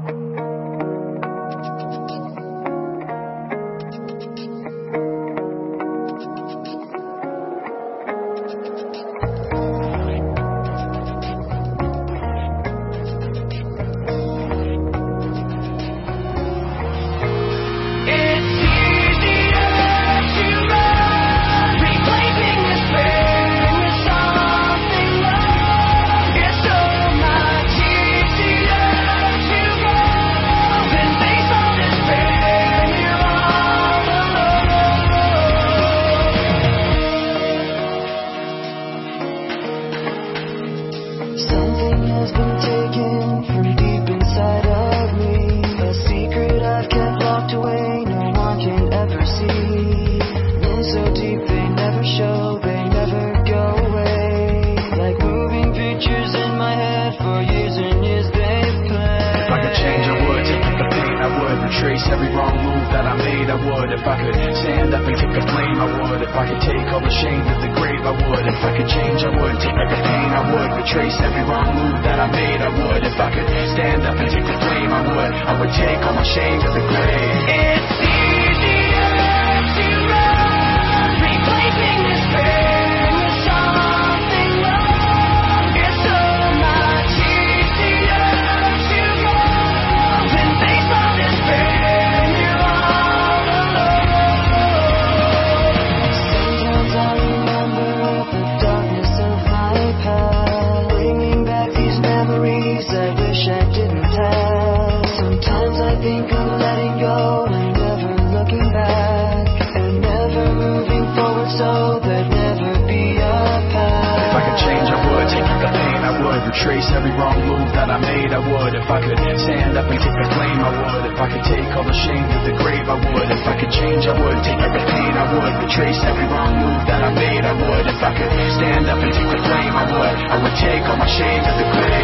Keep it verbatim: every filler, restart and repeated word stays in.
Trace every wrong move that I made, I would. If I could stand up and kick the flame, I would. If I could take all the shame to the grave, I would. If I could change, I would. Take every pain, I would. Retrace every wrong move that I made, I would. If I could stand up and kick the flame, I would. I would take all my shame to the grave. It's easier to run, replacing this pain with something love. It's so much easier to go than face all this pain. Think of letting go and never looking back, and never moving forward, so there'd never be a path. If I could change, I would. Take the pain, I would. Retrace every wrong move that I made, I would. If I could stand up and kick the flame, I would. If I could take all the shame to the grave, I would. If I could change, I would. Take every pain, I would. Retrace every wrong move that I made, I would. If I could stand up and kick the flame, I would. I would take all my shame to the grave.